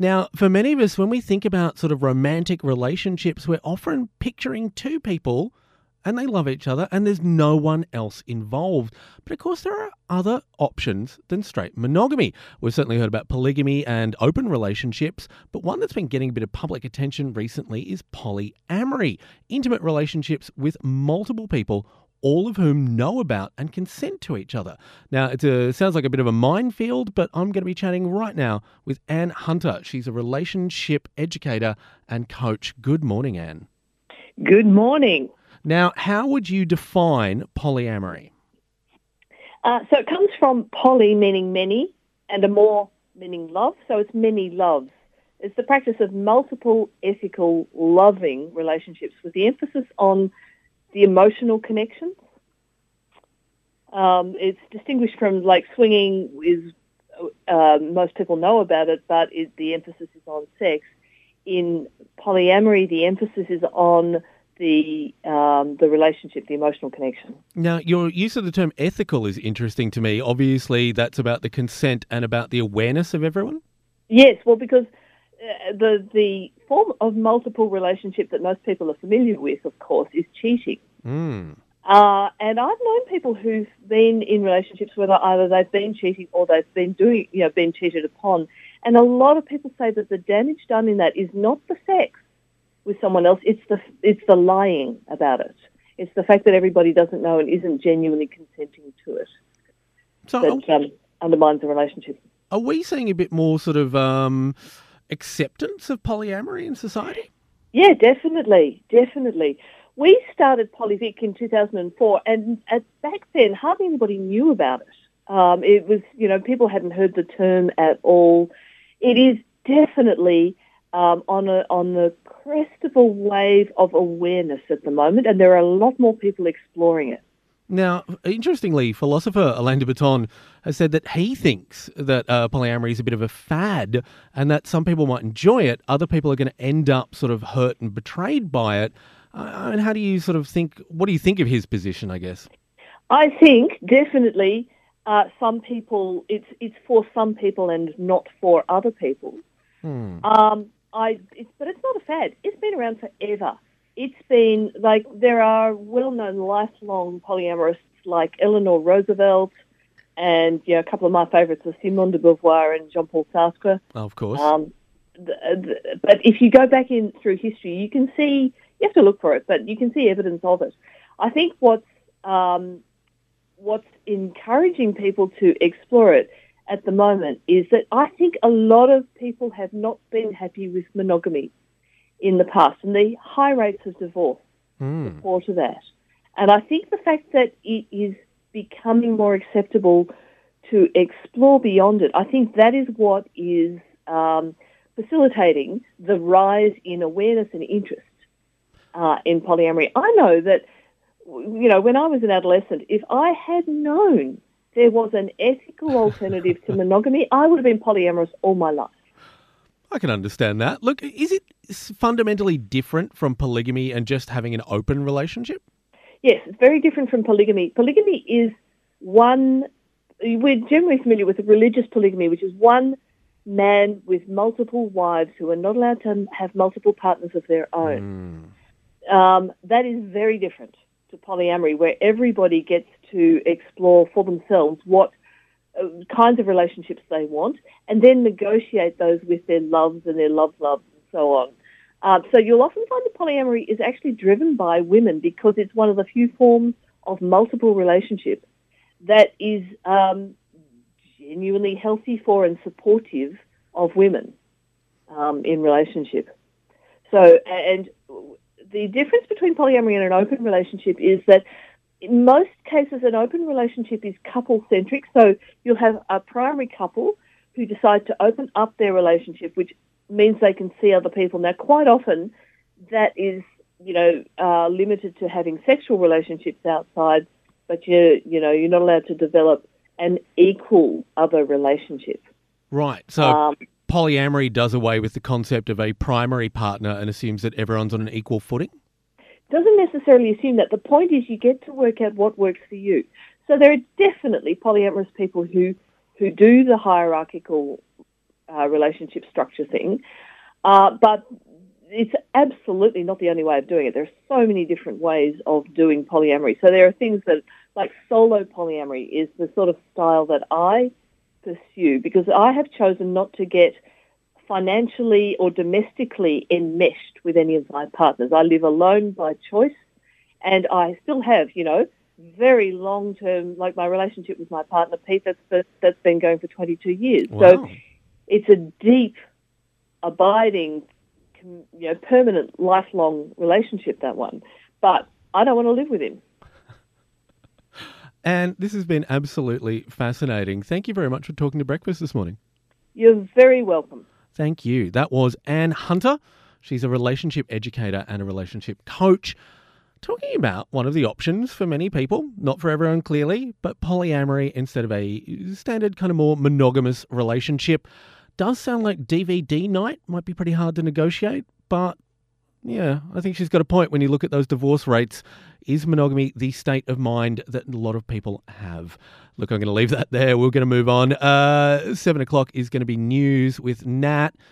Now, for many of us, when we think about sort of romantic relationships, we're often picturing two people and they love each other and there's no one else involved. But of course, there are other options than straight monogamy. We've certainly heard about polygamy and open relationships, but one that's been getting a bit of public attention recently is polyamory, intimate relationships with multiple people, all of whom know about and consent to each other. Now, sounds like a bit of a minefield, but I'm going to be chatting right now with Anne Hunter. She's a relationship educator and coach. Good morning, Anne. Good morning. Now, how would you define polyamory? So it comes from poly, meaning many, and amor, meaning love. So it's many loves. It's the practice of multiple ethical, loving relationships with the emphasis on the emotional connections. It's distinguished from like swinging is, most people know about it, but the emphasis is on sex. In polyamory, the emphasis is on the relationship, the emotional connection. Now, your use of the term ethical is interesting to me. Obviously, that's about the consent and about the awareness of everyone. Yes, well, because the form of multiple relationship that most people are familiar with, of course, is cheating. Mm. And I've known people who've been in relationships where either they've been cheating or they've been been cheated upon. And a lot of people say that the damage done in that is not the sex with someone else, it's the lying about it. It's the fact that everybody doesn't know and isn't genuinely consenting to it that undermines the relationship. Are we seeing a bit more sort of acceptance of polyamory in society? Yeah, definitely. We started Polyvic in 2004, and back then hardly anybody knew about it. It was, people hadn't heard the term at all. It is definitely on the crest of a wave of awareness at the moment, and there are a lot more people exploring it. Now, interestingly, philosopher Alain de Botton has said that he thinks that polyamory is a bit of a fad and that some people might enjoy it, other people are going to end up sort of hurt and betrayed by it. And how do you sort of think, what do you think of his position, I guess? I think definitely some people, it's for some people and not for other people. But it's not a fad. It's been around forever. It's been like there are well-known lifelong polyamorists like Eleanor Roosevelt, and a couple of my favourites are Simone de Beauvoir and Jean-Paul Sartre. Oh, of course. But if you go back in through history, you can see. You have to look for it, but you can see evidence of it. I think what's encouraging people to explore it at the moment is that I think a lot of people have not been happy with monogamy in the past, and the high rates of divorce support to that. And I think the fact that it is becoming more acceptable to explore beyond it, I think that is what is facilitating the rise in awareness and interest in polyamory. I know that, when I was an adolescent, if I had known there was an ethical alternative to monogamy, I would have been polyamorous all my life. I can understand that. Look, is it fundamentally different from polygamy and just having an open relationship? Yes, it's very different from polygamy. Polygamy is we're generally familiar with religious polygamy, which is one man with multiple wives who are not allowed to have multiple partners of their own. That is very different to polyamory, where everybody gets to explore for themselves what kinds of relationships they want and then negotiate those with their loves and their loves and so on. So you'll often find that polyamory is actually driven by women because it's one of the few forms of multiple relationship that is genuinely healthy for and supportive of women in relationship. So, and the difference between polyamory and an open relationship is that in most cases, an open relationship is couple-centric. So you'll have a primary couple who decide to open up their relationship, which means they can see other people. Now, quite often, that is, limited to having sexual relationships outside, but you're not allowed to develop an equal other relationship. Right. So polyamory does away with the concept of a primary partner and assumes that everyone's on an equal footing? Doesn't necessarily assume that. The point is you get to work out what works for you. So there are definitely polyamorous people who do the hierarchical relationship structure thing. But it's absolutely not the only way of doing it. There are so many different ways of doing polyamory. So there are things that, like solo polyamory is the sort of style that I pursue because I have chosen not to get financially or domestically enmeshed with any of my partners. I live alone by choice, and I still have, very long-term, like my relationship with my partner, Pete, that's been going for 22 years. Wow. So it's a deep, abiding, permanent, lifelong relationship, that one. But I don't want to live with him. And this has been absolutely fascinating. Thank you very much for talking to Breakfast this morning. You're very welcome. Thank you. That was Anne Hunter. She's a relationship educator and a relationship coach, talking about one of the options for many people, not for everyone clearly, but polyamory instead of a standard kind of more monogamous relationship. Does sound like DVD night might be pretty hard to negotiate, but yeah, I think she's got a point when you look at those divorce rates. Is monogamy the state of mind that a lot of people have? Look, I'm going to leave that there. We're going to move on. 7 o'clock is going to be news with Nat.